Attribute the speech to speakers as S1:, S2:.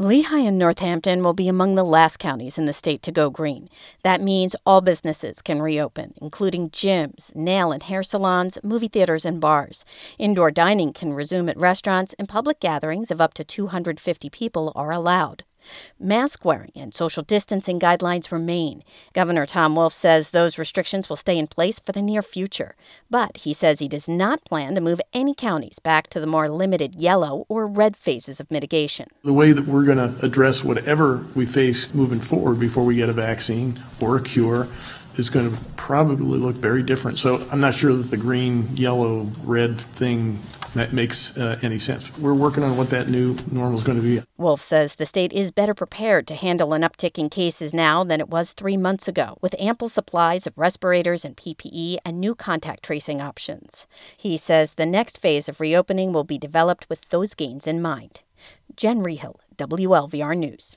S1: Lehigh and Northampton will be among the last counties in the state to go green. That means all businesses can reopen, including gyms, nail and hair salons, movie theaters, and bars. Indoor dining can resume at restaurants, and public gatherings of up to 250 people are allowed. Mask wearing and social distancing guidelines remain. Governor Tom Wolf says those restrictions will stay in place for the near future. But he says he does not plan to move any counties back to the more limited yellow or red phases of mitigation.
S2: The way that we're going to address whatever we face moving forward before we get a vaccine or a cure is going to probably look very different. So I'm not sure that the green, yellow, red thing that makes any sense. We're working on what that new normal is going to be.
S1: Wolf says the state is better prepared to handle an uptick in cases now than it was 3 months ago, with ample supplies of respirators and PPE and new contact tracing options. He says the next phase of reopening will be developed with those gains in mind. Jen Rehill, WLVR News.